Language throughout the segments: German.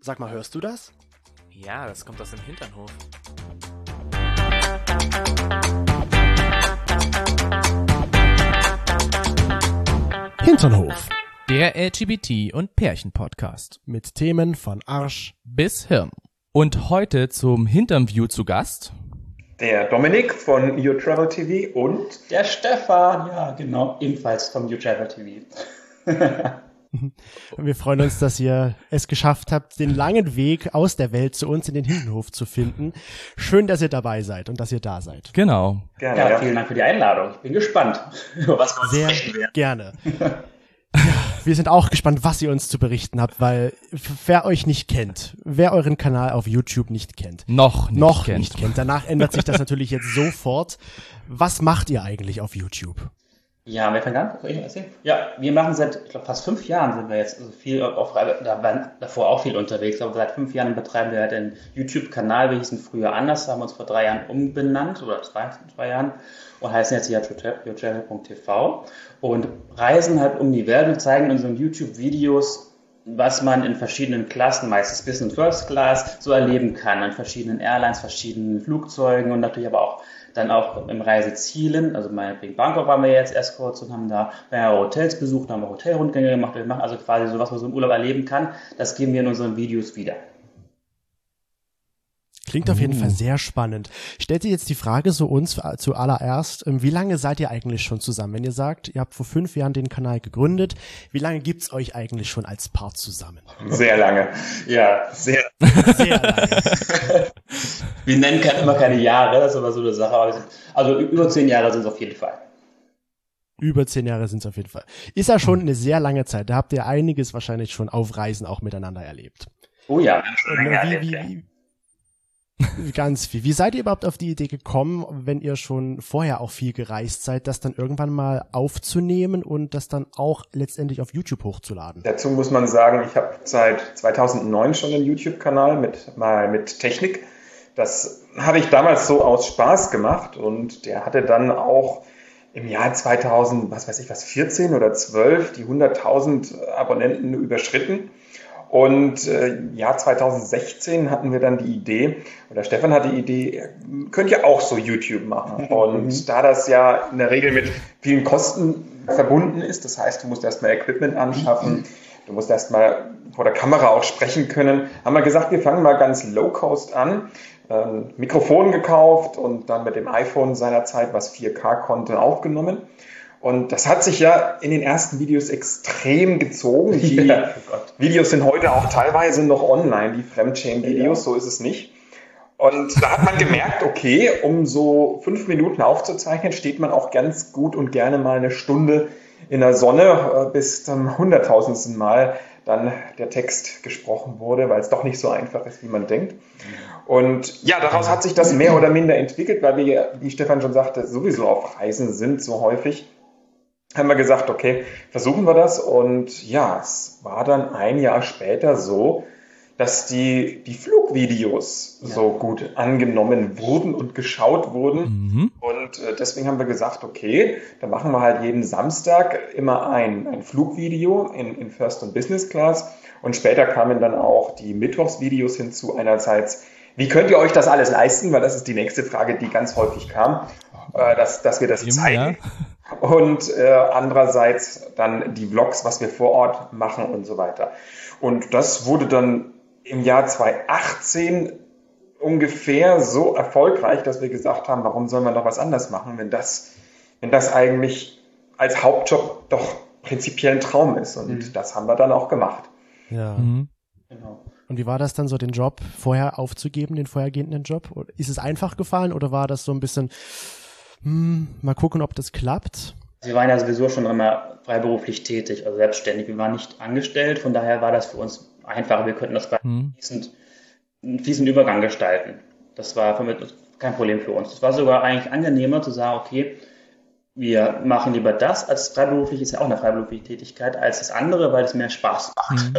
Sag mal, hörst du das? Ja, das kommt aus dem Hinternhof. Hinternhof. Der LGBT- und Pärchen-Podcast. Mit Themen von Arsch bis Hirn. Und heute zum Hinterview zu Gast der Dominik von You Travel TV und der Stefan, ja genau, ebenfalls von You Travel TV. Wir freuen uns, dass ihr es geschafft habt, den langen Weg aus der Welt zu uns in den Hinternhof zu finden. Schön, dass ihr dabei seid und dass ihr da seid. Genau. Gerne, ja, vielen Dank für die Einladung. Ich bin gespannt, über was wir uns sehr sprechen werden. Gerne. Wir sind auch gespannt, was ihr uns zu berichten habt, weil wer euch nicht kennt, wer euren Kanal auf YouTube nicht kennt, noch nicht kennt, danach ändert sich das natürlich jetzt sofort. Was macht ihr eigentlich auf YouTube? Ja, wer fängt an? Soll ich erzählen? Ja, wir machen seit, ich glaube, fast 5 Jahren sind wir jetzt also viel auf, da waren davor auch viel unterwegs, aber seit 5 Jahren betreiben wir halt einen YouTube-Kanal. Wir hießen früher anders, haben uns vor 3 Jahren umbenannt, oder 2 Jahren, und heißen jetzt YouTravel.tv und reisen halt um die Welt und zeigen in unseren YouTube-Videos, was man in verschiedenen Klassen, meistens Business First Class, so erleben kann, an verschiedenen Airlines, verschiedenen Flugzeugen und natürlich aber auch dann auch im Reisezielen, also meinetwegen Bangkok waren wir jetzt erst kurz und haben da mehrere Hotels besucht, haben wir Hotelrundgänge gemacht. Wir machen also quasi so, was man so im Urlaub erleben kann, das geben wir in unseren Videos wieder. Klingt auf jeden Fall sehr spannend. Stellt ihr jetzt die Frage so uns zuallererst, wie lange seid ihr eigentlich schon zusammen? Wenn ihr sagt, ihr habt vor 5 Jahren den Kanal gegründet, wie lange gibt's euch eigentlich schon als Paar zusammen? Sehr lange. Ja, sehr lange. Wir nennen immer keine Jahre, das ist aber so eine Sache. Aber also über 10 Jahre sind es auf jeden Fall. Über 10 Jahre sind es auf jeden Fall. Ist ja schon eine sehr lange Zeit. Da habt ihr einiges wahrscheinlich schon auf Reisen auch miteinander erlebt. Oh ja, wir haben schon länger erlebt, Ganz viel. Wie seid ihr überhaupt auf die Idee gekommen, wenn ihr schon vorher auch viel gereist seid, das dann irgendwann mal aufzunehmen und das dann auch letztendlich auf YouTube hochzuladen? Dazu muss man sagen, ich habe seit 2009 schon einen YouTube-Kanal mit Technik. Das habe ich damals so aus Spaß gemacht und der hatte dann auch im Jahr 2014 oder 12 die 100.000 Abonnenten überschritten. Und Jahr 2016 hatten wir dann die Idee, oder Stefan hatte die Idee, könnt ihr auch so YouTube machen. Und da das ja in der Regel mit vielen Kosten verbunden ist, das heißt, du musst erstmal Equipment anschaffen, du musst erstmal vor der Kamera auch sprechen können, haben wir gesagt, wir fangen mal ganz low-cost an, Mikrofon gekauft und dann mit dem iPhone seinerzeit, was 4K konnte, aufgenommen. Und das hat sich ja in den ersten Videos extrem gezogen. Die Videos sind heute auch teilweise noch online, die Fremdschämen-Videos, so ist es nicht. Und da hat man gemerkt, okay, um so 5 Minuten aufzuzeichnen, steht man auch ganz gut und gerne mal eine Stunde in der Sonne, bis zum 100.000. Mal dann der Text gesprochen wurde, weil es doch nicht so einfach ist, wie man denkt. Und ja, daraus hat sich das mehr oder minder entwickelt, weil wir, wie Stefan schon sagte, sowieso auf Reisen sind so häufig. Haben wir gesagt, okay, versuchen wir das. Und ja, es war dann ein Jahr später so, dass die Flugvideos so gut angenommen wurden und geschaut wurden. Und deswegen haben wir gesagt, okay, dann machen wir halt jeden Samstag immer ein Flugvideo in First und Business Class. Und später kamen dann auch die Mittwochsvideos hinzu. Einerseits, wie könnt ihr euch das alles leisten? Weil das ist die nächste Frage, die ganz häufig kam, dass wir das zeigen. Ja. Und andererseits dann die Vlogs, was wir vor Ort machen und so weiter. Und das wurde dann im Jahr 2018 ungefähr so erfolgreich, dass wir gesagt haben, warum soll man noch was anderes machen, wenn das eigentlich als Hauptjob doch prinzipiell ein Traum ist. Und das haben wir dann auch gemacht. Ja. Genau. Und wie war das dann so, den Job vorher aufzugeben, den vorhergehenden Job? Ist es einfach gefallen oder war das so ein bisschen... mal gucken, ob das klappt. Wir waren ja sowieso schon immer freiberuflich tätig, also selbstständig. Wir waren nicht angestellt, von daher war das für uns einfach. Wir könnten das einen fließenden Übergang gestalten. Das war kein Problem für uns. Das war sogar eigentlich angenehmer zu sagen, okay, wir machen lieber das, als freiberuflich, ist ja auch eine freiberufliche Tätigkeit, als das andere, weil es mehr Spaß macht.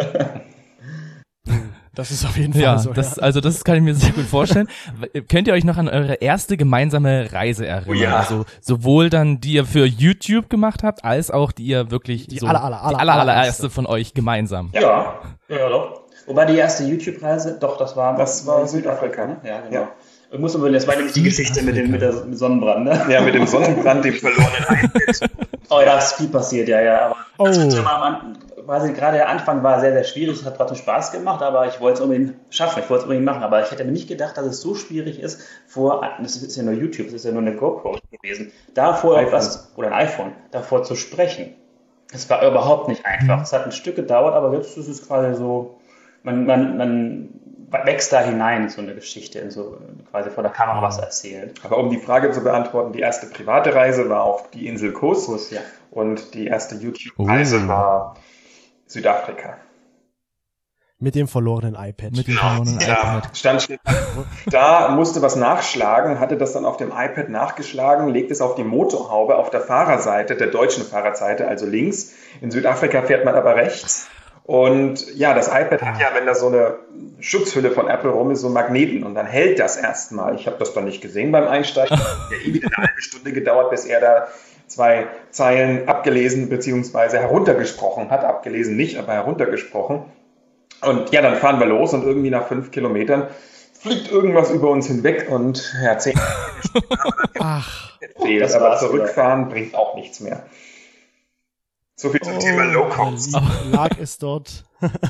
Das ist auf jeden Fall so. Also das kann ich mir sehr gut vorstellen. Könnt ihr euch noch an eure erste gemeinsame Reise erinnern? Ja. Also sowohl dann, die ihr für YouTube gemacht habt, als auch die ihr wirklich die so allererste von euch gemeinsam. Ja, doch. Wobei die erste YouTube-Reise, doch, das war Südafrika. Ne? Ja, genau. Ja. Ich muss aber, das war nämlich die Geschichte mit dem Sonnenbrand, ne? Ja, mit dem Sonnenbrand, dem verlorenen iPad. Oh, da ist viel passiert, ja. Aber Oh. gerade der Anfang war sehr, sehr schwierig. Es hat trotzdem Spaß gemacht, aber ich wollte es unbedingt schaffen. Ich wollte es unbedingt machen. Aber ich hätte mir nicht gedacht, dass es so schwierig ist, das ist ja nur YouTube, das ist ja nur eine GoPro gewesen, davor oder ein iPhone, davor zu sprechen. Es war überhaupt nicht einfach. Es hat ein Stück gedauert, aber jetzt ist es quasi so, man wächst da hinein in so eine Geschichte, in so quasi vor der Kamera was erzählt. Aber um die Frage zu beantworten, die erste private Reise war auf die Insel Kos, Ja. und die erste YouTube-Reise war Südafrika. Mit dem verlorenen iPad. Mit dem verlorenen iPad. Da musste was nachschlagen, hatte das dann auf dem iPad nachgeschlagen, legt es auf die Motorhaube auf der Fahrerseite, der deutschen Fahrerseite, also links. In Südafrika fährt man aber rechts. Und ja, das iPad hat ja, wenn da so eine Schutzhülle von Apple rum ist, so Magneten, und dann hält das erstmal. Ich habe das dann nicht gesehen beim Einsteigen. Ja, wieder eine halbe Stunde gedauert, bis er da 2 Zeilen abgelesen bzw. heruntergesprochen hat. Abgelesen nicht, aber heruntergesprochen. Und ja, dann fahren wir los und irgendwie nach 5 Kilometern fliegt irgendwas über uns hinweg und ja, 10 Ach. fehlt. Aber zurückfahren bringt auch nichts mehr. So viel zum Thema Low Cost. Lag es dort.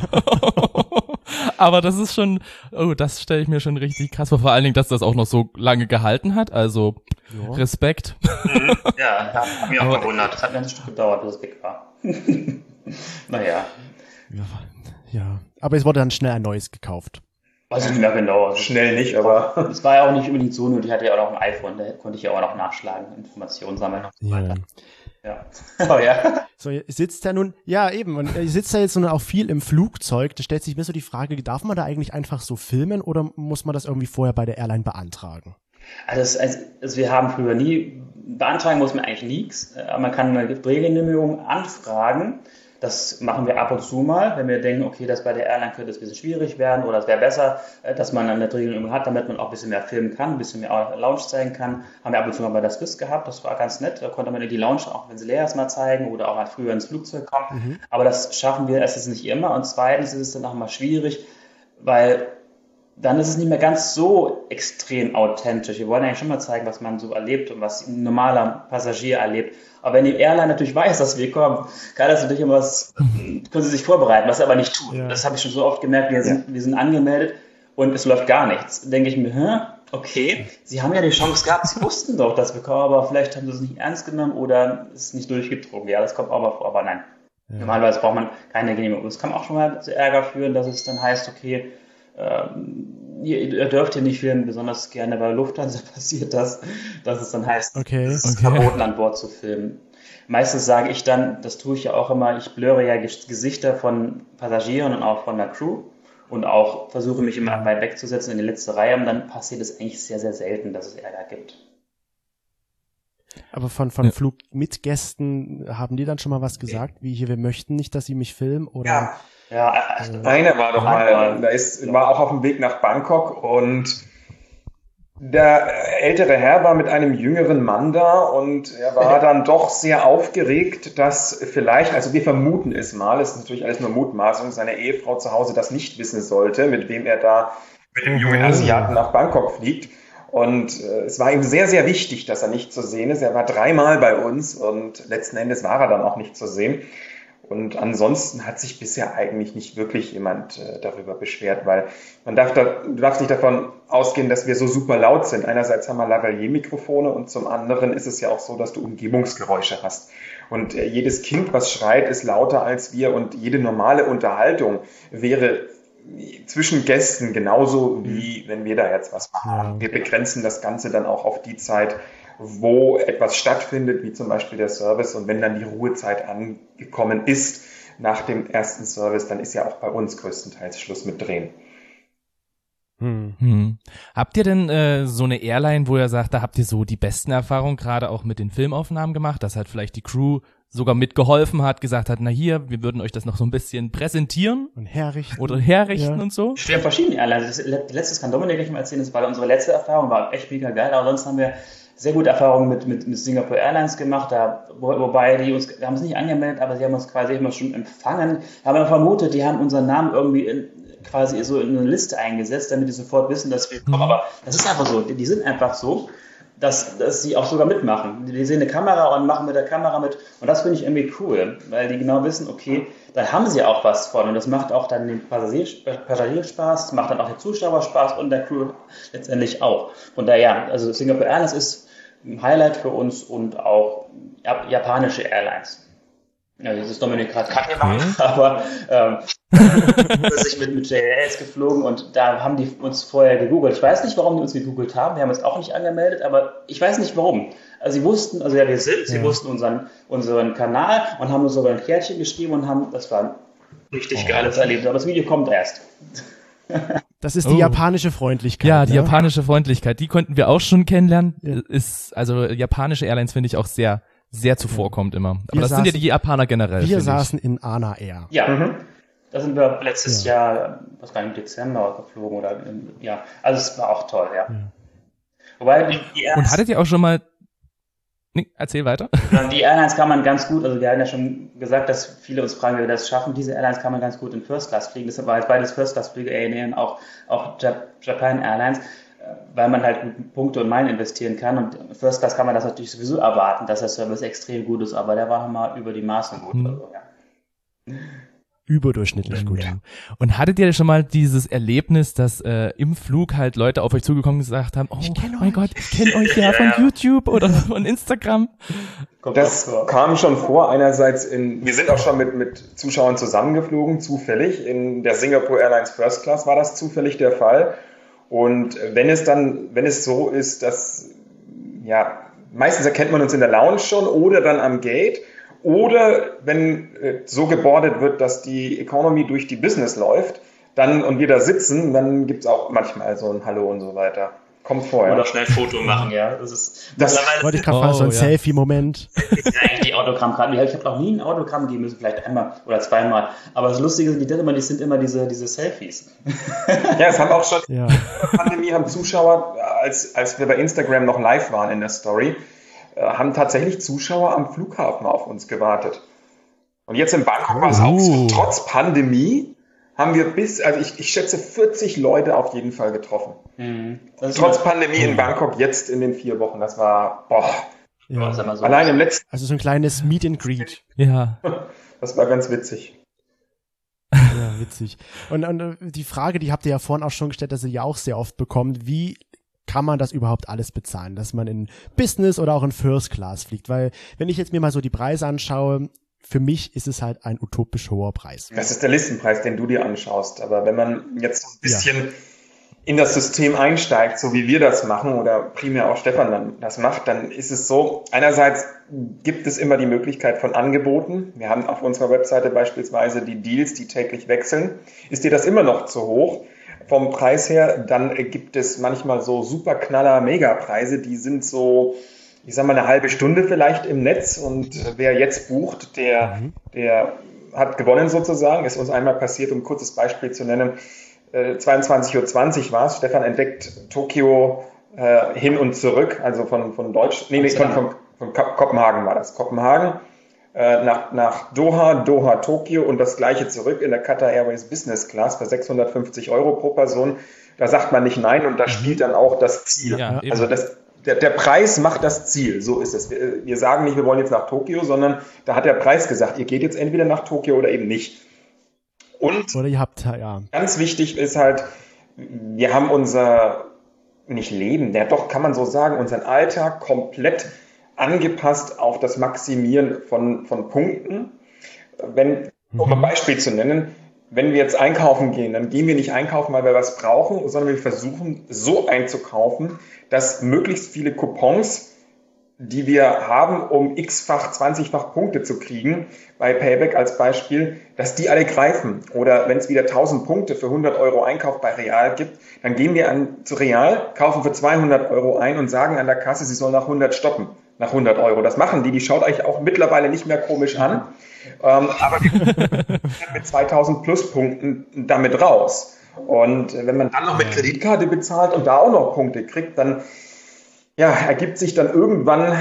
Aber das ist schon, das stelle ich mir schon richtig krass vor. Vor allen Dingen, dass das auch noch so lange gehalten hat. Also Respekt. Ja, hat mich auch gewundert. Das hat mir ein Stück gedauert, bis es weg war. Naja. Ja, aber es wurde dann schnell ein neues gekauft. Weiß ich nicht mehr genau. Also Schnell nicht, aber... Es war ja auch nicht unbedingt so, nur ich hatte ja auch noch ein iPhone, da konnte ich ja auch noch nachschlagen, Informationen sammeln und so weiter. Ja. Oh ja. So, ihr sitzt ja nun, ja eben, und ihr sitzt ja jetzt nun auch viel im Flugzeug. Da stellt sich mir so die Frage, darf man da eigentlich einfach so filmen oder muss man das irgendwie vorher bei der Airline beantragen? Also wir haben früher beantragen muss man eigentlich nichts, aber man kann eine Drehgenehmigung anfragen. Das machen wir ab und zu mal, wenn wir denken, okay, das bei der Airline könnte es ein bisschen schwierig werden oder es wäre besser, dass man eine Drehgenehmigung hat, damit man auch ein bisschen mehr filmen kann, ein bisschen mehr Lounge zeigen kann. Haben wir ab und zu mal bei der Swiss gehabt, das war ganz nett. Da konnte man die Lounge, auch wenn sie leer ist, mal zeigen oder auch mal früher ins Flugzeug kommen. Aber das schaffen wir erstens nicht immer und zweitens ist es dann auch mal schwierig, weil dann ist es nicht mehr ganz so extrem authentisch. Wir wollen eigentlich schon mal zeigen, was man so erlebt und was ein normaler Passagier erlebt. Aber wenn die Airline natürlich weiß, dass wir kommen, kann das natürlich immer können sie sich vorbereiten, was sie aber nicht tun. Ja. Das habe ich schon so oft gemerkt, wir sind angemeldet und es läuft gar nichts. Denke ich mir, okay, Sie haben ja die Chance gehabt, Sie wussten doch, dass wir kommen, aber vielleicht haben Sie es nicht ernst genommen oder es ist nicht durchgedrungen. Ja, das kommt auch mal vor, aber nein. Ja. Normalerweise braucht man keine Genehmigung. Das kann auch schon mal zu Ärger führen, dass es dann heißt, okay, ihr dürft hier nicht filmen, besonders gerne bei Lufthansa passiert das, dass es dann heißt, es ist verboten, an Bord zu filmen. Meistens sage ich dann, das tue ich ja auch immer, ich blöre ja Gesichter von Passagieren und auch von der Crew und auch versuche mich immer weit wegzusetzen in die letzte Reihe und dann passiert es eigentlich sehr, sehr selten, dass es Ärger gibt. Aber von Flugmitgästen haben die dann schon mal was gesagt, wie hier, wir möchten nicht, dass sie mich filmen oder... Ja, einer war doch mal, war auch auf dem Weg nach Bangkok und der ältere Herr war mit einem jüngeren Mann da und er war dann doch sehr aufgeregt, dass vielleicht, also wir vermuten es mal, es ist natürlich alles nur Mutmaßung, seine Ehefrau zu Hause das nicht wissen sollte, mit wem er da mit dem jungen Asiaten nach Bangkok fliegt. Und es war ihm sehr, sehr wichtig, dass er nicht zu sehen ist. Er war 3-mal bei uns und letzten Endes war er dann auch nicht zu sehen. Und ansonsten hat sich bisher eigentlich nicht wirklich jemand darüber beschwert, weil du darfst nicht davon ausgehen, dass wir so super laut sind. Einerseits haben wir Lavalier-Mikrofone und zum anderen ist es ja auch so, dass du Umgebungsgeräusche hast. Und jedes Kind, was schreit, ist lauter als wir und jede normale Unterhaltung wäre zwischen Gästen genauso wie wenn wir da jetzt was machen. Ja, okay. Wir begrenzen das Ganze dann auch auf die Zeit, wo etwas stattfindet, wie zum Beispiel der Service. Und wenn dann die Ruhezeit angekommen ist nach dem ersten Service, dann ist ja auch bei uns größtenteils Schluss mit Drehen. Habt ihr denn so eine Airline, wo ihr sagt, da habt ihr so die besten Erfahrungen gerade auch mit den Filmaufnahmen gemacht, dass halt vielleicht die Crew sogar mitgeholfen hat, gesagt hat, na hier, wir würden euch das noch so ein bisschen präsentieren und herrichten und so? Wir haben verschiedene Airlines. Letztes kann Dominik nicht mal erzählen, das war unsere letzte Erfahrung, war echt mega geil, aber sonst haben wir sehr gute Erfahrungen mit Singapore Airlines gemacht, wobei wir haben es nicht angemeldet, aber sie haben uns quasi immer schon empfangen, haben wir vermutet, die haben unseren Namen irgendwie quasi so in eine Liste eingesetzt, damit die sofort wissen, dass wir kommen. Aber das ist einfach so, die sind einfach so, dass sie auch sogar mitmachen. Die sehen eine Kamera und machen mit der Kamera mit. Und das finde ich irgendwie cool, weil die genau wissen, okay, dann haben sie auch was von. Und das macht auch dann den Passagier Spaß, macht dann auch den Zuschauer Spaß und der Crew letztendlich auch. Von daher, also Singapore Airlines ist ein Highlight für uns und auch japanische Airlines. Ja, das ist Dominik gerade Kacke gemacht, aber ich mit JAS geflogen und da haben die uns vorher gegoogelt. Ich weiß nicht, warum die uns gegoogelt haben. Wir haben uns auch nicht angemeldet, aber ich weiß nicht warum. Also sie wussten, also ja, sie wussten unseren Kanal und haben uns sogar ein Kärtchen geschrieben und das war ein richtig geiles Erlebnis. Aber das Video kommt erst. Das ist die japanische Freundlichkeit. Ja, die japanische Freundlichkeit, die konnten wir auch schon kennenlernen. Also japanische Airlines finde ich auch sehr, sehr zuvorkommt immer. Aber das sind ja die Japaner generell. Wir saßen in Ana Air. Ja, da sind wir letztes Jahr, was war im Dezember geflogen oder also es war auch toll, ja. Wobei und hattet ihr auch schon mal Nee, erzähl weiter. Die Airlines kann man ganz gut, also wir hatten ja schon gesagt, dass viele uns fragen, wie wir das schaffen. Diese Airlines kann man ganz gut in First Class fliegen. Deshalb war halt beides First Class Flüge, ANA und auch Japan Airlines, weil man halt Punkte und Meilen investieren kann. Und First Class kann man das natürlich sowieso erwarten, dass der Service extrem gut ist, aber der war mal über die Maßen gut. Also, ja. Überdurchschnittlich gut. Ja. Und hattet ihr schon mal dieses Erlebnis, dass im Flug halt Leute auf euch zugekommen und gesagt haben, oh mein Gott, ich kenne euch ja von YouTube oder von Instagram? Das kam schon vor. Einerseits wir sind auch schon mit Zuschauern zusammengeflogen, zufällig. In der Singapore Airlines First Class war das zufällig der Fall. Und wenn es so ist, dass, ja, meistens erkennt man uns in der Lounge schon oder dann am Gate. Oder wenn so gebordet wird, dass die Economy durch die Business läuft, dann und wir da sitzen, dann gibt's auch manchmal so ein Hallo und so weiter. Kommt vor, ja. Oder schnell ein Foto machen, ja. Das wollte ich gerade fragen, so ein Selfie-Moment. Ist ja eigentlich die Autogrammkarten. Ich habe noch nie ein Autogramm geben müssen, vielleicht einmal oder zweimal. Aber das Lustige ist, die sind immer diese Selfies. Ja, es haben auch schon in der Pandemie haben Zuschauer, als wir bei Instagram noch live waren in der Story, haben tatsächlich Zuschauer am Flughafen auf uns gewartet. Und jetzt in Bangkok war es auch so. Trotz Pandemie haben wir ich schätze 40 Leute auf jeden Fall getroffen. Trotz Pandemie in Bangkok jetzt in den 4 Wochen. Das war, Ja. So allein im letzten. Also so ein kleines Meet and Greet. Ja. Das war ganz witzig. Ja, witzig. Und die Frage, die habt ihr ja vorhin auch schon gestellt, dass ihr ja auch sehr oft bekommt, wie kann man das überhaupt alles bezahlen, dass man in Business oder auch in First Class fliegt? Weil, wenn ich jetzt mir mal so die Preise anschaue, für mich ist es halt ein utopisch hoher Preis. Das ist der Listenpreis, den du dir anschaust. Aber wenn man jetzt so ein bisschen in das System einsteigt, so wie wir das machen oder primär auch Stefan dann das macht, dann ist es so, einerseits gibt es immer die Möglichkeit von Angeboten. Wir haben auf unserer Webseite beispielsweise die Deals, die täglich wechseln. Ist dir das immer noch zu hoch vom Preis her, dann gibt es manchmal so Superknaller Megapreise, die sind so, ich sag mal, eine halbe Stunde vielleicht im Netz und wer jetzt bucht, der hat gewonnen sozusagen. Ist uns einmal passiert, um ein kurzes Beispiel zu nennen, 22:20 Uhr war es. Stefan entdeckt Tokio hin und zurück, also von Kopenhagen war das. Kopenhagen nach Doha, Tokio und das gleiche zurück in der Qatar Airways Business Class für 650 € pro Person. Da sagt man nicht nein und da spielt dann auch das Ziel. Ja, also der Preis macht das Ziel, so ist es. Wir sagen nicht, wir wollen jetzt nach Tokio, sondern da hat der Preis gesagt, ihr geht jetzt entweder nach Tokio oder eben nicht. Und oder ihr habt, ganz wichtig ist halt, wir haben unser, nicht Leben, kann man so sagen, unseren Alltag komplett angepasst auf das Maximieren von Punkten. Um ein Beispiel zu nennen, wenn wir jetzt einkaufen gehen, dann gehen wir nicht einkaufen, weil wir was brauchen, sondern wir versuchen so einzukaufen, dass möglichst viele Coupons, die wir haben, um x-fach, 20-fach Punkte zu kriegen, bei Payback als Beispiel, dass die alle greifen. Oder wenn es wieder 1000 Punkte für 100 € Einkauf bei Real gibt, dann gehen wir zu Real, kaufen für 200 € ein und sagen an der Kasse, sie soll nach 100 stoppen. Nach 100 €. Das machen die schaut euch auch mittlerweile nicht mehr komisch an. Aber wir sind mit 2000 Pluspunkten damit raus. Und wenn man dann noch mit Kreditkarte bezahlt und da auch noch Punkte kriegt, dann ergibt sich dann irgendwann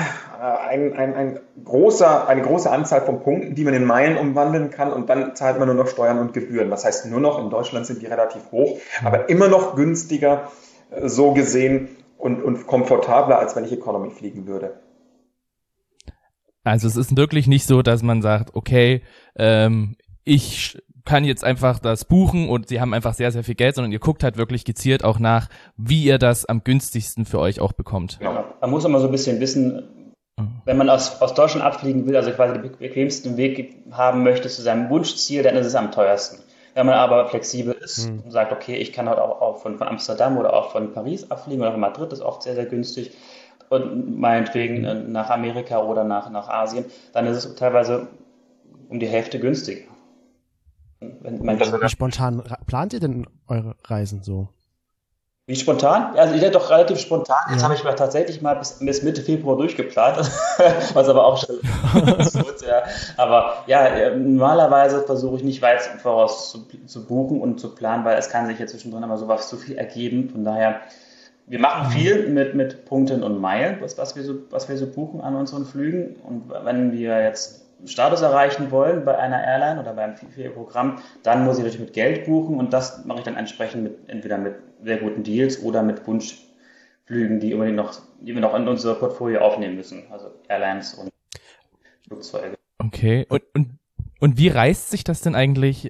eine große Anzahl von Punkten, die man in Meilen umwandeln kann und dann zahlt man nur noch Steuern und Gebühren. Das heißt nur noch, in Deutschland sind die relativ hoch, aber immer noch günstiger so gesehen und komfortabler, als wenn ich Economy fliegen würde. Also es ist wirklich nicht so, dass man sagt, okay, ich kann jetzt einfach das buchen und sie haben einfach sehr, sehr viel Geld, sondern ihr guckt halt wirklich gezielt auch nach, wie ihr das am günstigsten für euch auch bekommt. Genau. Man muss immer so ein bisschen wissen, wenn man aus Deutschland abfliegen will, also quasi den bequemsten Weg haben möchte zu seinem Wunschziel, dann ist es am teuersten. Wenn man aber flexibel ist und sagt, okay, ich kann halt auch von Amsterdam oder auch von Paris abfliegen oder von Madrid, ist oft sehr, sehr günstig und meinetwegen nach Amerika oder nach Asien, dann ist es teilweise um die Hälfte günstiger. Wie spontan plant ihr denn eure Reisen so? Wie spontan? Also ich hätte doch relativ spontan. Jetzt habe ich mal tatsächlich mal bis Mitte Februar durchgeplant, was aber auch schon gut, ja. Aber ja, normalerweise versuche ich nicht weit im Voraus zu buchen und zu planen, weil es kann sich ja zwischendrin immer sowas zu viel ergeben. Von daher, wir machen viel mit Punkten und Meilen, was wir so buchen an unseren Flügen. Und wenn wir jetzt Status erreichen wollen bei einer Airline oder beim Programm, dann muss ich natürlich mit Geld buchen und das mache ich dann entsprechend entweder mit sehr guten Deals oder mit Wunschflügen, die wir noch in unser Portfolio aufnehmen müssen, also Airlines und Flugzeuge. Okay, und wie reißt sich das denn eigentlich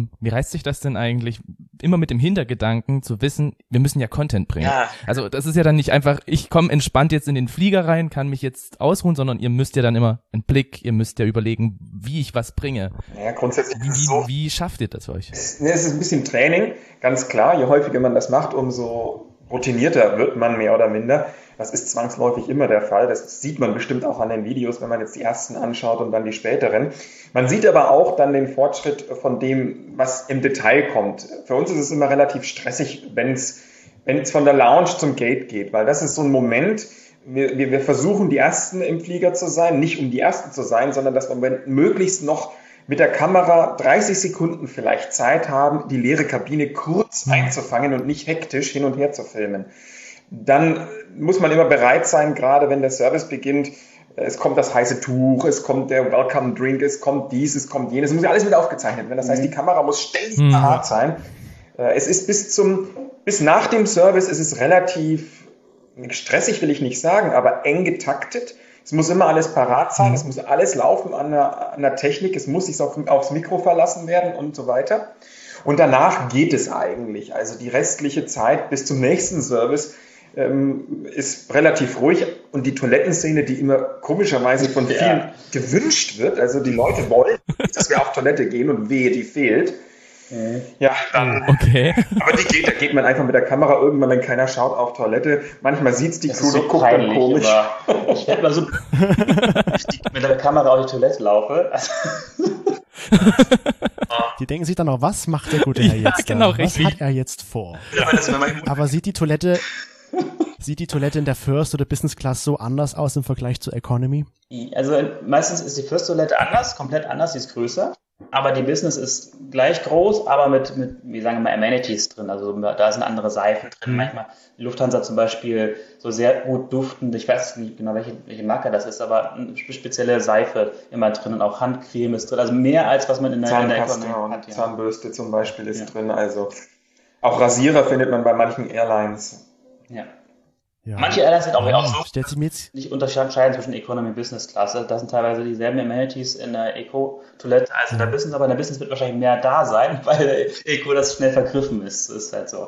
immer mit dem Hintergedanken zu wissen, wir müssen ja Content bringen. Ja. Also das ist ja dann nicht einfach, ich komme entspannt jetzt in den Flieger rein, kann mich jetzt ausruhen, sondern ihr müsst ja dann immer einen Blick, ihr müsst ja überlegen, wie ich was bringe. Ja, grundsätzlich wie schafft ihr das für euch? Es ist ein bisschen Training, ganz klar. Je häufiger man das macht, umso routinierter wird man mehr oder minder. Das ist zwangsläufig immer der Fall. Das sieht man bestimmt auch an den Videos, wenn man jetzt die ersten anschaut und dann die späteren. Man sieht aber auch dann den Fortschritt von dem, was im Detail kommt. Für uns ist es immer relativ stressig, wenn es von der Lounge zum Gate geht, weil das ist so ein Moment, wir versuchen die Ersten im Flieger zu sein, nicht um die Ersten zu sein, sondern dass wir möglichst noch mit der Kamera 30 Sekunden vielleicht Zeit haben, die leere Kabine kurz einzufangen und nicht hektisch hin und her zu filmen. Dann muss man immer bereit sein, gerade wenn der Service beginnt, es kommt das heiße Tuch, es kommt der Welcome Drink, es kommt dies, es kommt jenes, es muss ja alles mit aufgezeichnet werden. Das heißt, die Kamera muss ständig parat sein. Es ist bis nach dem Service ist es relativ stressig, will ich nicht sagen, aber eng getaktet. Es muss immer alles parat sein, es muss alles laufen an der Technik, es muss sich aufs Mikro verlassen werden und so weiter. Und danach geht es eigentlich. Also die restliche Zeit bis zum nächsten Service ist relativ ruhig. Und die Toilettenszene, die immer komischerweise von vielen gewünscht wird, also die Leute wollen, dass wir auf Toilette gehen und wehe, die fehlt. Ja, dann. Okay. Aber da geht man einfach mit der Kamera irgendwann, wenn keiner schaut, auf Toilette. Manchmal sieht's die Crew, die guckt dann komisch. Ich hätte mal so, mit der Kamera auf die Toilette laufe. Die denken sich dann auch, was macht der gute Herr jetzt? Genau, was richtig. hat er jetzt vor? Aber sieht die Toilette in der First oder Business Class so anders aus im Vergleich zur Economy? Also meistens ist die First Toilette komplett anders, die ist größer. Aber die Business ist gleich groß, aber mit wie sagen wir mal, Amenities drin. Also da sind andere Seifen drin. Manchmal die Lufthansa zum Beispiel so sehr gut duftend. Ich weiß nicht genau, welche Marke das ist, aber eine spezielle Seife immer drin und auch Handcreme ist drin. Also mehr als was man in der Zahnpasta und Zahnbürste zum Beispiel ist drin. Also auch Rasierer findet man bei manchen Airlines. Ja. Manche Airlines sind auch so, nicht unterscheiden zwischen Economy und Business Class. Da sind teilweise dieselben Amenities in der Eco-Toilette als in der Business, aber in der Business wird wahrscheinlich mehr da sein, weil Eco das schnell vergriffen ist. Das ist halt so,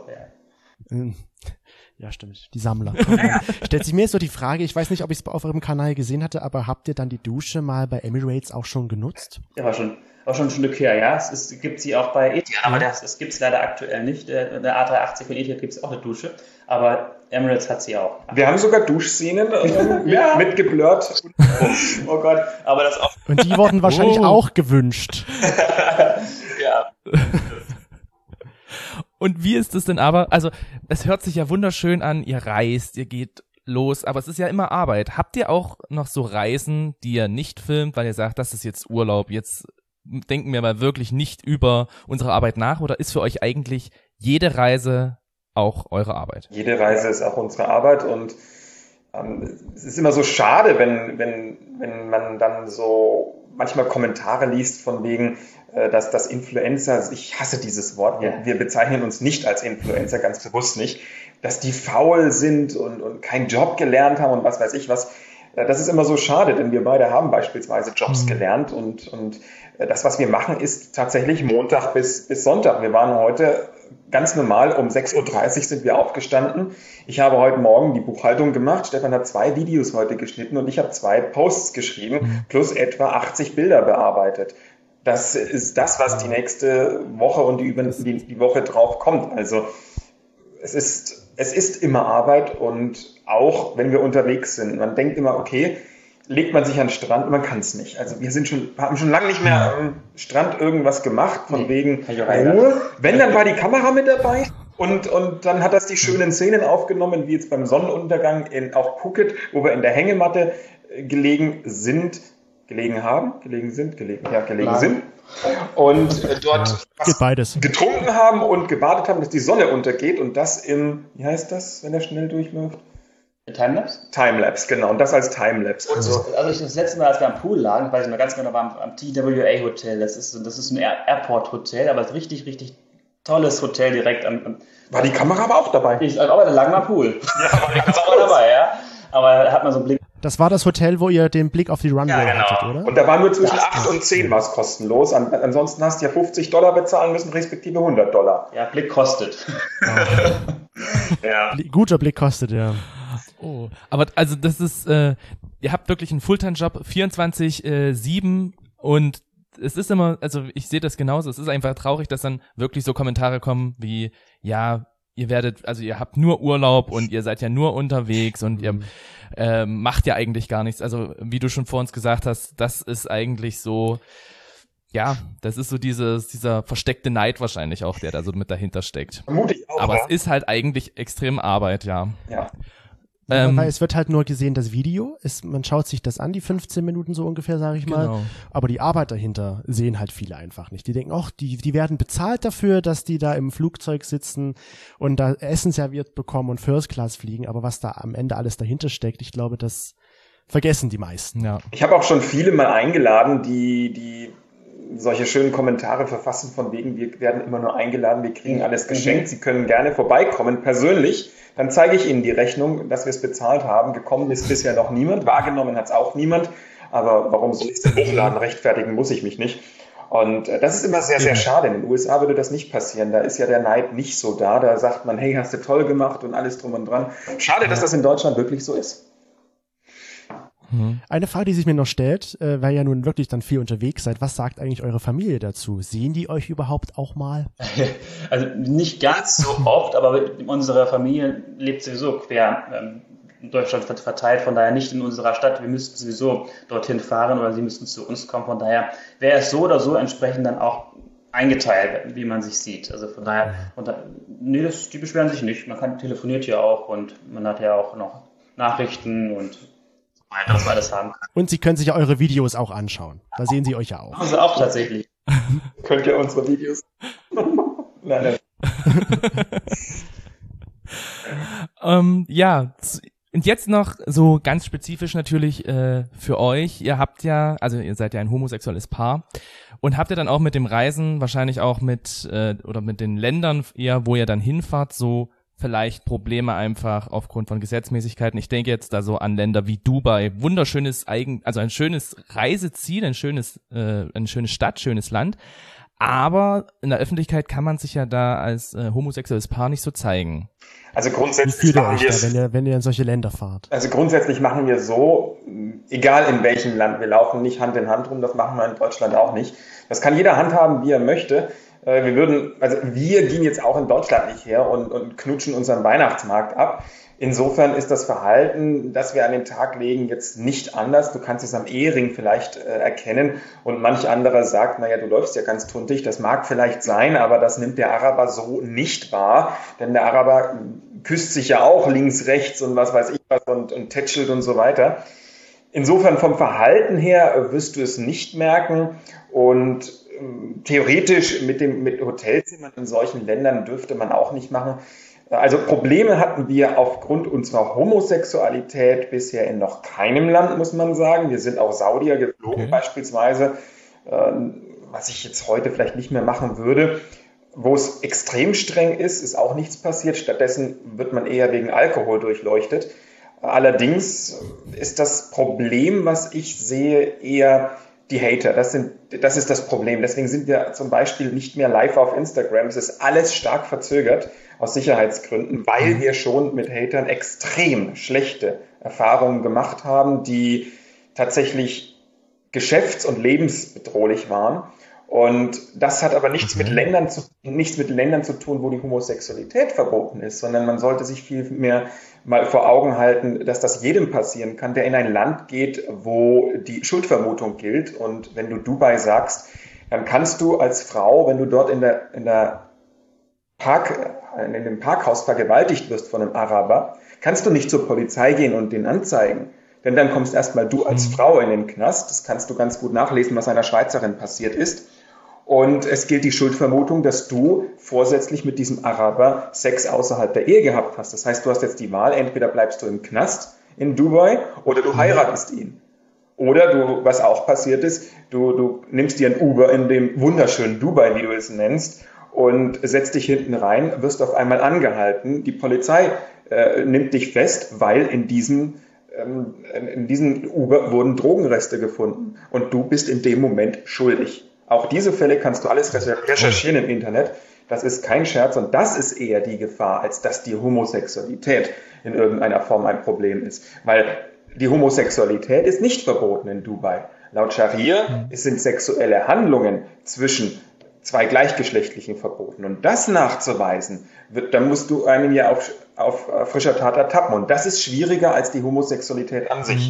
Ja, stimmt. Die Sammler. Stellt sich mir jetzt so die Frage, ich weiß nicht, ob ich es auf eurem Kanal gesehen hatte, aber habt ihr dann die Dusche mal bei Emirates auch schon genutzt? Ja, war schon ein Stück her, ja. Es gibt sie auch bei Etihad, aber das gibt es leider aktuell nicht. Der A380 von Etihad gibt es auch eine Dusche, aber Emirates hat sie auch. Wir haben sogar Duschszenen mitgeblurrt. Oh Gott, aber das auch. Und die wurden wahrscheinlich auch gewünscht. Ja. Und wie ist es denn aber, also es hört sich ja wunderschön an, ihr reist, ihr geht los, aber es ist ja immer Arbeit. Habt ihr auch noch so Reisen, die ihr nicht filmt, weil ihr sagt, das ist jetzt Urlaub, jetzt denken wir mal wirklich nicht über unsere Arbeit nach, oder ist für euch eigentlich jede Reise auch eure Arbeit? Jede Reise ist auch unsere Arbeit und Es ist immer so schade, wenn man dann so manchmal Kommentare liest von wegen, dass Influencer, ich hasse dieses Wort, wir bezeichnen uns nicht als Influencer, ganz bewusst nicht, dass die faul sind und keinen Job gelernt haben und was weiß ich was. Das ist immer so schade, denn wir beide haben beispielsweise Jobs gelernt und das, was wir machen, ist tatsächlich Montag bis Sonntag. Wir waren heute ganz normal, um 6.30 Uhr sind wir aufgestanden. Ich habe heute Morgen die Buchhaltung gemacht. Stefan hat 2 Videos heute geschnitten und ich habe 2 Posts geschrieben, plus etwa 80 Bilder bearbeitet. Das ist das, was die nächste Woche und die Woche drauf kommt. Also es ist immer Arbeit und auch wenn wir unterwegs sind. Man denkt immer, okay, legt man sich an den Strand, man kann es nicht. Also wir haben schon lange nicht mehr am Strand irgendwas gemacht, von wegen Ruhe. Wenn, dann war die Kamera mit dabei und dann hat das die schönen Szenen aufgenommen, wie jetzt beim Sonnenuntergang auf Phuket, wo wir in der Hängematte gelegen sind und dort getrunken haben und gewartet haben, dass die Sonne untergeht und das wie heißt das, wenn er schnell durchläuft? Timelapse? Timelapse, genau. Und das als Timelapse. Also das letzte Mal, als wir am Pool lagen, weiß ich noch ganz genau, war am TWA Hotel. Das ist ein Airport-Hotel, aber ein richtig, richtig tolles Hotel direkt am... War die Kamera aber auch dabei? Aber da lagen wir am Pool. Ja, war die Kamera auch dabei, ja. Aber da hat man so einen Blick. Das war das Hotel, wo ihr den Blick auf die Runway hattet, oder? Und da war nur zwischen 8 und 10 was kostenlos. Ansonsten hast du ja $50 bezahlen müssen, respektive $100. Ja, Blick kostet. Ja. Guter Blick kostet, ja. Oh, aber also das ist, ihr habt wirklich einen Fulltime-Job, 24/7 und es ist immer, also ich sehe das genauso, es ist einfach traurig, dass dann wirklich so Kommentare kommen wie, ja, ihr habt nur Urlaub und ihr seid ja nur unterwegs und ihr macht ja eigentlich gar nichts. Also wie du schon vor uns gesagt hast, das ist eigentlich so, ja, das ist so dieser versteckte Neid wahrscheinlich auch, der da so mit dahinter steckt. Vermutlich auch. Aber es ist halt eigentlich extrem Arbeit, ja. Ja. Weil es wird halt nur gesehen, das Video, man schaut sich das an, die 15 Minuten so ungefähr, sage ich mal. Genau. Aber die Arbeit dahinter sehen halt viele einfach nicht. Die denken auch, die werden bezahlt dafür, dass die da im Flugzeug sitzen und da Essen serviert bekommen und First Class fliegen. Aber was da am Ende alles dahinter steckt, ich glaube, das vergessen die meisten. Ja. Ich habe auch schon viele mal eingeladen, die solche schönen Kommentare verfassen von wegen, wir werden immer nur eingeladen, wir kriegen alles geschenkt, Sie können gerne vorbeikommen, persönlich. Dann zeige ich Ihnen die Rechnung, dass wir es bezahlt haben. Gekommen ist bisher noch niemand, wahrgenommen hat es auch niemand. Aber warum soll ich es denn hochladen? Rechtfertigen muss ich mich nicht. Und das ist immer sehr, sehr schade. In den USA würde das nicht passieren. Da ist ja der Neid nicht so da. Da sagt man, hey, hast du toll gemacht und alles drum und dran. Schade, dass das in Deutschland wirklich so ist. Eine Frage, die sich mir noch stellt, weil ihr nun wirklich dann viel unterwegs seid, was sagt eigentlich eure Familie dazu? Sehen die euch überhaupt auch mal? Also nicht ganz so oft, aber unsere Familie lebt sowieso quer in Deutschland verteilt, von daher nicht in unserer Stadt. Wir müssten sowieso dorthin fahren oder sie müssten zu uns kommen. Von daher wäre es so oder so entsprechend dann auch eingeteilt, wie man sich sieht. Also von daher, nee, die beschweren sich nicht. Man telefoniert ja auch und man hat ja auch noch Nachrichten und dass man alles haben kann. Und sie können sich ja eure Videos auch anschauen. Da sehen sie euch ja auch. Also auch tatsächlich. Könnt ihr unsere Videos? Nein. Ja, und jetzt noch so ganz spezifisch natürlich für euch. Ihr seid ja ein homosexuelles Paar und habt ihr dann auch mit dem Reisen wahrscheinlich auch mit den Ländern wo ihr dann hinfahrt, so vielleicht Probleme einfach aufgrund von Gesetzmäßigkeiten. Ich denke jetzt da so an Länder wie Dubai, wunderschönes ein schönes Reiseziel, eine schöne Stadt, schönes Land. Aber in der Öffentlichkeit kann man sich ja da als homosexuelles Paar nicht so zeigen. Also grundsätzlich Wie fühlt ihr euch da, wenn ihr in solche Länder fahrt? Also grundsätzlich machen wir so, egal in welchem Land, wir laufen nicht Hand in Hand rum, das machen wir in Deutschland auch nicht. Das kann jeder handhaben, wie er möchte. Wir gehen jetzt auch in Deutschland nicht her und knutschen unseren Weihnachtsmarkt ab. Insofern ist das Verhalten, das wir an den Tag legen, jetzt nicht anders. Du kannst es am Ehering vielleicht erkennen und manch anderer sagt, naja, du läufst ja ganz tuntig, das mag vielleicht sein, aber das nimmt der Araber so nicht wahr, denn der Araber küsst sich ja auch links, rechts und was weiß ich was und tätschelt und so weiter. Insofern vom Verhalten her wirst du es nicht merken und theoretisch mit Hotelzimmern in solchen Ländern dürfte man auch nicht machen. Also Probleme hatten wir aufgrund unserer Homosexualität bisher in noch keinem Land, muss man sagen. Wir sind auch Saudier geflogen beispielsweise, was ich jetzt heute vielleicht nicht mehr machen würde. Wo es extrem streng ist auch nichts passiert. Stattdessen wird man eher wegen Alkohol durchleuchtet. Allerdings ist das Problem, was ich sehe, eher die Hater. Das ist das Problem. Deswegen sind wir zum Beispiel nicht mehr live auf Instagram. Es ist alles stark verzögert aus Sicherheitsgründen, weil wir schon mit Hatern extrem schlechte Erfahrungen gemacht haben, die tatsächlich geschäfts- und lebensbedrohlich waren. Und das hat aber nichts mit Ländern zu tun, wo die Homosexualität verboten ist, sondern man sollte sich viel mehr mal vor Augen halten, dass das jedem passieren kann, der in ein Land geht, wo die Schuldvermutung gilt. Und wenn du Dubai sagst, dann kannst du als Frau, wenn du dort in dem Parkhaus vergewaltigt wirst von einem Araber, kannst du nicht zur Polizei gehen und den anzeigen. Denn dann kommst erstmal du als Frau in den Knast. Das kannst du ganz gut nachlesen, was einer Schweizerin passiert ist. Und es gilt die Schuldvermutung, dass du vorsätzlich mit diesem Araber Sex außerhalb der Ehe gehabt hast. Das heißt, du hast jetzt die Wahl, entweder bleibst du im Knast in Dubai oder du heiratest ihn. Oder du, was auch passiert ist, du nimmst dir ein Uber in dem wunderschönen Dubai, wie du es nennst, und setzt dich hinten rein, wirst auf einmal angehalten. Die Polizei nimmt dich fest, weil in diesem Uber wurden Drogenreste gefunden. Und du bist in dem Moment schuldig. Auch diese Fälle kannst du alles recherchieren im Internet. Das ist kein Scherz und das ist eher die Gefahr, als dass die Homosexualität in irgendeiner Form ein Problem ist. Weil die Homosexualität ist nicht verboten in Dubai. Laut Scharia sind sexuelle Handlungen zwischen zwei Gleichgeschlechtlichen verboten. Und das nachzuweisen, dann musst du einen ja auf frischer Tat ertappen. Und das ist schwieriger als die Homosexualität an sich.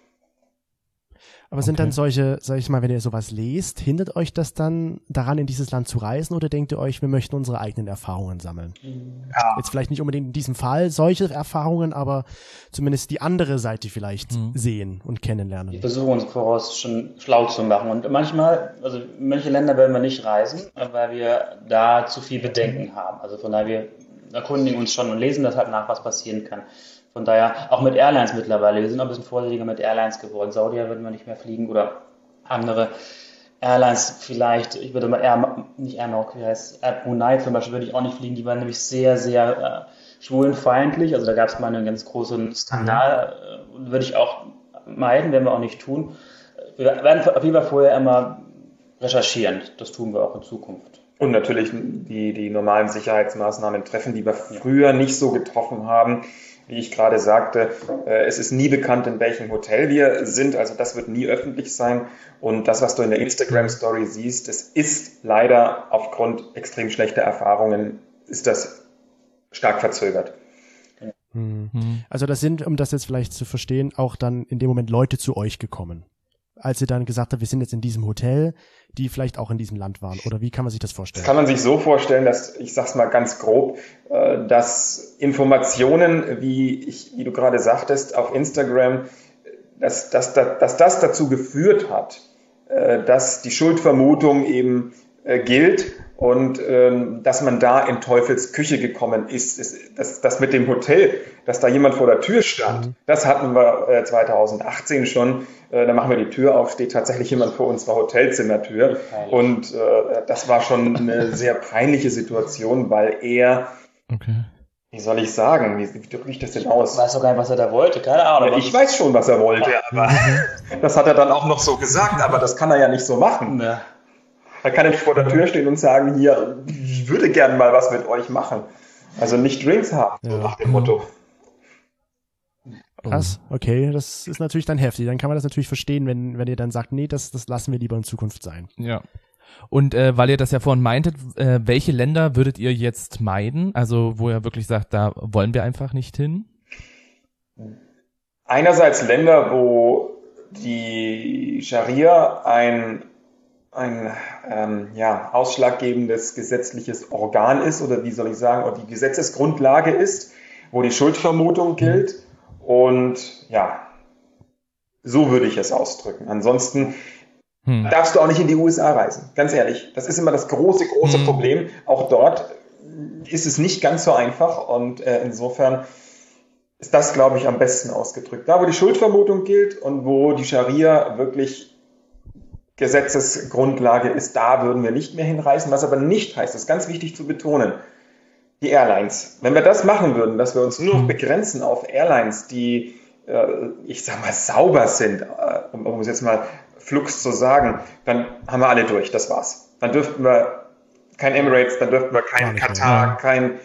Aber sind dann solche, sag ich mal, wenn ihr sowas lest, hindert euch das dann daran, in dieses Land zu reisen oder denkt ihr euch, wir möchten unsere eigenen Erfahrungen sammeln? Ja. Jetzt vielleicht nicht unbedingt in diesem Fall solche Erfahrungen, aber zumindest die andere Seite vielleicht sehen und kennenlernen. Wir versuchen uns voraus schon schlau zu machen und manchmal, also in manche Länder werden wir nicht reisen, weil wir da zu viel Bedenken haben. Also von daher, wir erkundigen uns schon und lesen das halt nach, was passieren kann. Von daher, auch mit Airlines mittlerweile, wir sind auch ein bisschen vorsichtiger mit Airlines geworden. Saudier würden wir nicht mehr fliegen oder andere Airlines vielleicht. Ich würde mal nicht Air Maroc, wie heißt Air Brunei zum Beispiel, würde ich auch nicht fliegen. Die waren nämlich sehr, sehr schwulenfeindlich. Also da gab es mal einen ganz großen Skandal. Würde ich auch meiden, werden wir auch nicht tun. Wir werden auf jeden Fall vorher immer recherchieren. Das tun wir auch in Zukunft. Und natürlich die normalen Sicherheitsmaßnahmen treffen, die wir früher nicht so getroffen haben. Wie ich gerade sagte, es ist nie bekannt, in welchem Hotel wir sind. Also das wird nie öffentlich sein. Und das, was du in der Instagram-Story siehst, es ist leider aufgrund extrem schlechter Erfahrungen, ist das stark verzögert. Also das sind, um das jetzt vielleicht zu verstehen, auch dann in dem Moment Leute zu euch gekommen. Als ihr dann gesagt habt, wir sind jetzt in diesem Hotel, die vielleicht auch in diesem Land waren? Oder wie kann man sich das vorstellen? Das kann man sich so vorstellen, dass, ich sag's mal ganz grob, dass Informationen, wie du gerade sagtest, auf Instagram, dass das dazu geführt hat, dass die Schuldvermutung eben gilt und dass man da in Teufels Küche gekommen ist. Das mit dem Hotel, dass da jemand vor der Tür stand, das hatten wir 2018 schon. Da machen wir die Tür auf, steht tatsächlich jemand vor unserer Hotelzimmertür. Und das war schon eine sehr peinliche Situation, weil er, wie soll ich sagen, wie drücke ich das denn aus? Ich weiß auch gar nicht, was er da wollte, keine Ahnung. Ich weiß schon, was er wollte, aber das hat er dann auch noch so gesagt, aber das kann er ja nicht so machen. Ja. Da kann er nicht vor der Tür stehen und sagen, hier, ich würde gern mal was mit euch machen. Also nicht Drinks haben, so nach dem Motto. Krass, okay, das ist natürlich dann heftig. Dann kann man das natürlich verstehen, wenn ihr dann sagt, nee, das lassen wir lieber in Zukunft sein. Ja. Und weil ihr das ja vorhin meintet, welche Länder würdet ihr jetzt meiden? Also wo ihr wirklich sagt, da wollen wir einfach nicht hin? Einerseits Länder, wo die Scharia ein ausschlaggebendes gesetzliches Organ ist oder wie soll ich sagen, oder die Gesetzesgrundlage ist, wo die Schuldvermutung gilt. Und ja, so würde ich es ausdrücken. Ansonsten darfst du auch nicht in die USA reisen. Ganz ehrlich. Das ist immer das große Problem. Auch dort ist es nicht ganz so einfach und insofern ist das, glaube ich, am besten ausgedrückt. Da, wo die Schuldvermutung gilt und wo die Scharia wirklich Gesetzesgrundlage ist, da würden wir nicht mehr hinreisen. Was aber nicht heißt, das ist ganz wichtig zu betonen, die Airlines. Wenn wir das machen würden, dass wir uns nur noch begrenzen auf Airlines, die, ich sag mal, sauber sind, um es jetzt mal flugs zu sagen, dann haben wir alle durch, das war's. Dann dürften wir kein Emirates, dann dürften wir kein Katar, kein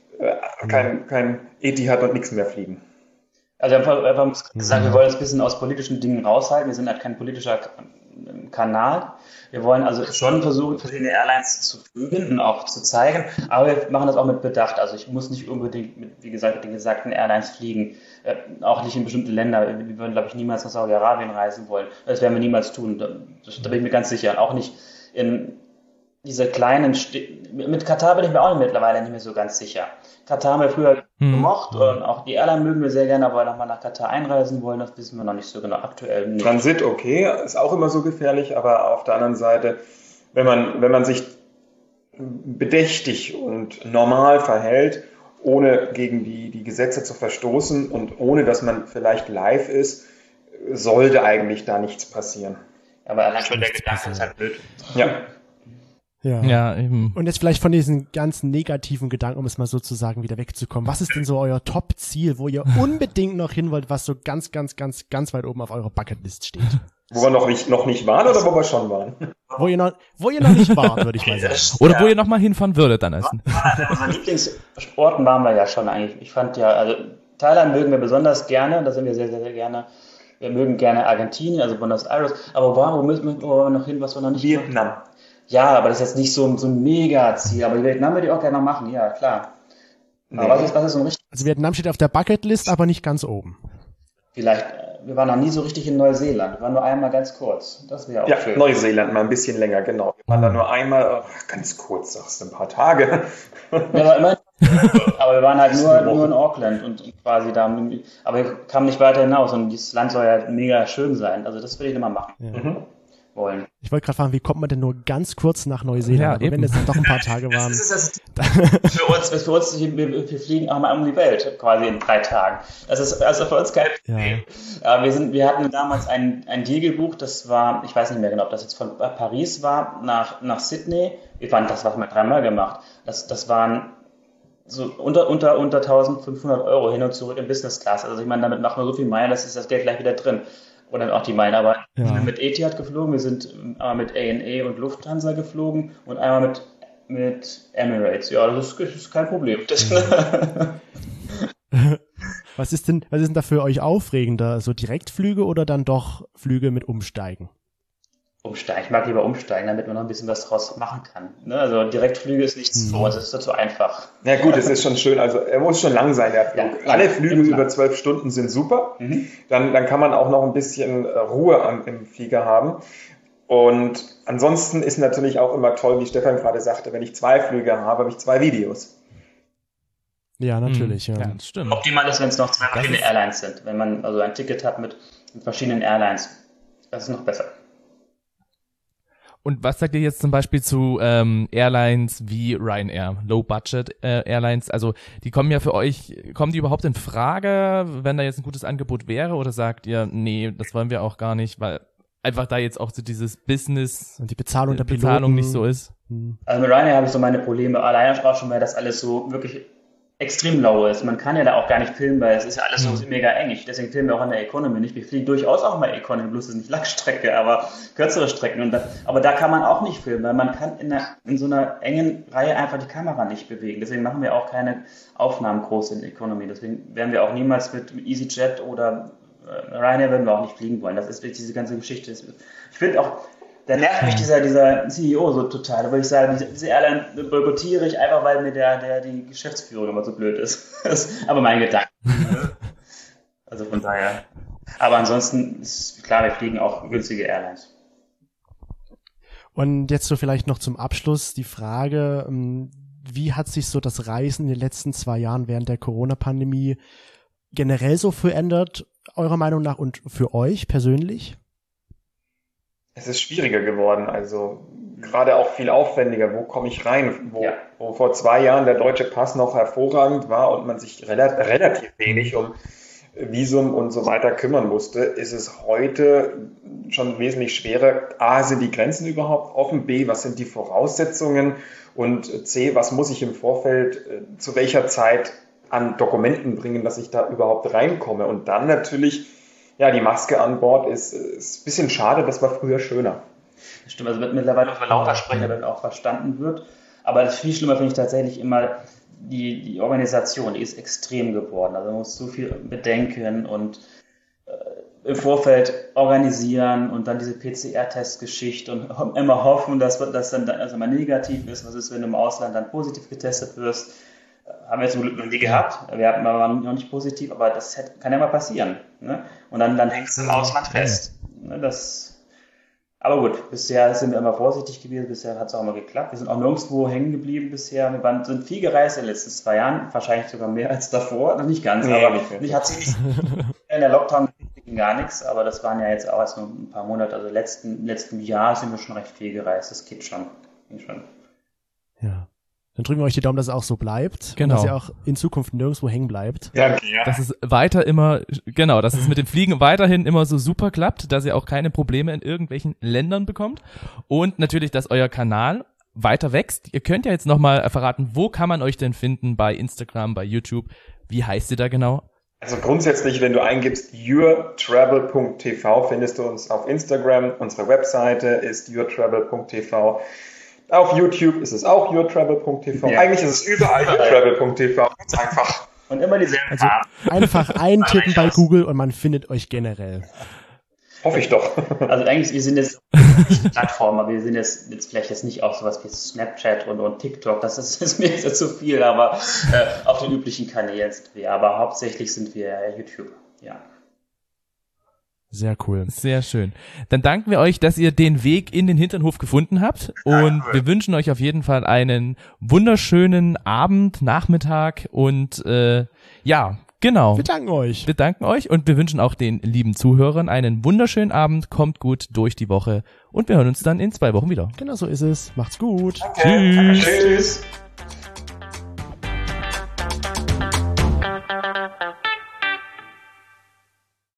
Etihad und nichts mehr fliegen. Also wir haben gesagt, wir wollen uns ein bisschen aus politischen Dingen raushalten. Wir sind halt kein politischer Kanal. Wir wollen also schon versuchen, verschiedene Airlines zu fliegen und auch zu zeigen, aber wir machen das auch mit Bedacht. Also ich muss nicht unbedingt mit, wie gesagt, den gesagten Airlines fliegen, auch nicht in bestimmte Länder. Wir würden, glaube ich, niemals nach Saudi-Arabien reisen wollen. Das werden wir niemals tun. Da bin ich mir ganz sicher. Auch nicht in diese kleinen mit Katar bin ich mir auch mittlerweile nicht mehr so ganz sicher. Katar haben wir früher gemocht und auch die Airline mögen wir sehr gerne, aber nochmal nach Katar einreisen wollen, das wissen wir noch nicht so genau, aktuell nicht. Transit, okay, ist auch immer so gefährlich, aber auf der anderen Seite, wenn man sich bedächtig und normal verhält, ohne gegen die Gesetze zu verstoßen und ohne, dass man vielleicht live ist, sollte eigentlich da nichts passieren. Aber allein schon der Gedanke ist halt blöd. Ja. Ja, eben. Und jetzt vielleicht von diesen ganzen negativen Gedanken, um es mal so zu sagen, wieder wegzukommen. Was ist denn so euer Top-Ziel, wo ihr unbedingt noch hin wollt, was so ganz, ganz, ganz, ganz weit oben auf eurer Bucketlist steht? Wo wir noch nicht waren oder wo wir schon waren? Wo ihr noch nicht wart, würde ich mal sagen. Oder wo ihr noch mal hinfahren würdet dann essen. Unsere Lieblingssporten waren wir ja schon eigentlich. Ich fand ja, also Thailand mögen wir besonders gerne, da sind wir sehr, sehr, sehr gerne. Wir mögen gerne Argentinien, also Buenos Aires. Aber wo müssen wir noch hin, was wir noch nicht Vietnam. machen? Ja, aber das ist jetzt nicht so ein Mega-Ziel. Aber Vietnam würde ich auch gerne noch machen, ja, klar. Nee. Aber was ist so ein richtig... Also Vietnam steht auf der Bucketlist, aber nicht ganz oben. Vielleicht, wir waren noch nie so richtig in Neuseeland. Wir waren nur einmal ganz kurz. Das wäre auch schön. Neuseeland mal ein bisschen länger, genau. Wir waren da nur einmal, ganz kurz, sagst du, ein paar Tage. Ja, aber wir waren halt nur in Auckland und quasi da, aber wir kamen nicht weiter hinaus und dieses Land soll ja mega schön sein. Also das will ich immer machen. Ja. Wollen. Ich wollte gerade fragen, wie kommt man denn nur ganz kurz nach Neuseeland? Ja, aber wenn es dann doch ein paar Tage waren. Für uns, wir fliegen auch mal um die Welt, quasi in 3 Tagen. Das ist also für uns kein Problem. Ja. Wir hatten damals ein Deal gebucht, das war, ich weiß nicht mehr genau, ob das jetzt von Paris war, nach Sydney. Das haben wir 3-mal gemacht. Das waren so unter 1.500 Euro hin und zurück in Business Class. Also ich meine, damit machen wir so viel Meilen, das ist das Geld gleich wieder drin. Oder auch die Meilen, aber wir sind mit Etihad geflogen, wir sind einmal mit ANA und Lufthansa geflogen und einmal mit Emirates. Ja, das ist kein Problem. Was ist denn da für euch aufregender? So Direktflüge oder dann doch Flüge mit Umsteigen? Umsteigen. Ich mag lieber umsteigen, damit man noch ein bisschen was draus machen kann. Ne? Also Direktflüge ist nichts so, das ist zu einfach. Ja gut, es ist schon schön, also er muss schon lang sein, der Flug. Ja, alle Flüge über 12 Stunden sind super. Dann kann man auch noch ein bisschen Ruhe im Flieger haben. Und ansonsten ist natürlich auch immer toll, wie Stefan gerade sagte, wenn ich 2 Flüge habe, habe ich 2 Videos. Ja, natürlich. Ja, das stimmt. Optimal ist, wenn es noch 2 verschiedene Airlines sind. Wenn man also ein Ticket hat mit verschiedenen Airlines. Das ist noch besser. Und was sagt ihr jetzt zum Beispiel zu Airlines wie Ryanair, Low-Budget-Airlines? Also die kommen ja für euch, kommen die überhaupt in Frage, wenn da jetzt ein gutes Angebot wäre? Oder sagt ihr, nee, das wollen wir auch gar nicht, weil einfach da jetzt auch so dieses Business und die Bezahlung der Piloten nicht so ist? Also mit Ryanair habe ich so meine Probleme. Alleine auch schon, weil das alles so wirklich extrem low ist. Man kann ja da auch gar nicht filmen, weil es ist ja alles so mega eng. Deswegen filmen wir auch in der Economy nicht. Wir fliegen durchaus auch mal Economy, bloß ist nicht Langstrecke, aber kürzere Strecken. Aber da kann man auch nicht filmen, weil man kann in so einer engen Reihe einfach die Kamera nicht bewegen. Deswegen machen wir auch keine Aufnahmen groß in Economy. Deswegen werden wir auch niemals mit EasyJet oder Ryanair werden wir auch nicht fliegen wollen. Das ist diese ganze Geschichte. Ich finde auch, da nervt mich dieser CEO so total, weil ich sage, diese Airline boykottiere ich einfach, weil mir die Geschäftsführung immer so blöd ist. Das ist aber mein Gedanke. Also von daher. Aber ansonsten ist klar, wir fliegen auch günstige Airlines. Und jetzt so vielleicht noch zum Abschluss die Frage, wie hat sich so das Reisen in den letzten 2 Jahren während der Corona-Pandemie generell so verändert, eurer Meinung nach, und für euch persönlich? Es ist schwieriger geworden, also gerade auch viel aufwendiger. Wo komme ich rein? Wo vor 2 Jahren der deutsche Pass noch hervorragend war und man sich relativ wenig um Visum und so weiter kümmern musste, ist es heute schon wesentlich schwerer. A, sind die Grenzen überhaupt offen? B, was sind die Voraussetzungen? Und C, was muss ich im Vorfeld zu welcher Zeit an Dokumenten bringen, dass ich da überhaupt reinkomme? Und dann natürlich, ja, die Maske an Bord ist ein bisschen schade, das war früher schöner. Das stimmt, also wird mittlerweile auch lauter sprechen, damit auch verstanden wird. Aber das viel schlimmer finde ich tatsächlich immer die Organisation, die ist extrem geworden. Also man muss so viel bedenken und im Vorfeld organisieren und dann diese PCR-Test-Geschichte und immer hoffen, dass das dann also mal negativ ist. Was ist, wenn du im Ausland dann positiv getestet wirst? Haben wir zum Glück noch nie gehabt. Wir waren noch nicht positiv, aber das kann ja mal passieren. Ne? Und dann hängst du im Ausland fest. Ne? Aber gut, bisher sind wir immer vorsichtig gewesen, bisher hat es auch immer geklappt. Wir sind auch nirgendwo hängen geblieben bisher. Wir sind viel gereist in den letzten 2 Jahren, wahrscheinlich sogar mehr als davor. Noch nicht ganz, aber hat sich nicht in der Lockdown gar nichts, aber das waren ja jetzt auch erst nur ein paar Monate. Also letzten Jahr sind wir schon recht viel gereist. Das geht schon. Ja. Dann drücken wir euch die Daumen, dass es auch so bleibt. Genau. Und dass ihr auch in Zukunft nirgendwo hängen bleibt. Ja. Dass es dass es mit dem Fliegen weiterhin immer so super klappt, dass ihr auch keine Probleme in irgendwelchen Ländern bekommt. Und natürlich, dass euer Kanal weiter wächst. Ihr könnt ja jetzt nochmal verraten, wo kann man euch denn finden? Bei Instagram, bei YouTube. Wie heißt ihr da genau? Also grundsätzlich, wenn du eingibst yourtravel.tv, findest du uns auf Instagram. Unsere Webseite ist yourtravel.tv. Auf YouTube ist es auch yourtravel.tv. Ja. Eigentlich ist es überall yourtravel.tv. Ganz einfach. Und immer dieselben. Also einfach eintippen bei Google und man findet euch generell. Hoffe ich doch. Also eigentlich, wir sind jetzt Plattformen, aber wir sind jetzt vielleicht jetzt nicht auf sowas wie Snapchat und TikTok. Das ist mir jetzt zu viel, aber auf den üblichen Kanälen sind wir. Aber hauptsächlich sind wir YouTube. Ja. Sehr cool. Sehr schön. Dann danken wir euch, dass ihr den Weg in den Hinternhof gefunden habt und wir wünschen euch auf jeden Fall einen wunderschönen Abend, Nachmittag und genau. Wir danken euch. Wir danken euch und wir wünschen auch den lieben Zuhörern einen wunderschönen Abend, kommt gut durch die Woche und wir hören uns dann in 2 Wochen wieder. Genau so ist es. Macht's gut. Danke. Tschüss.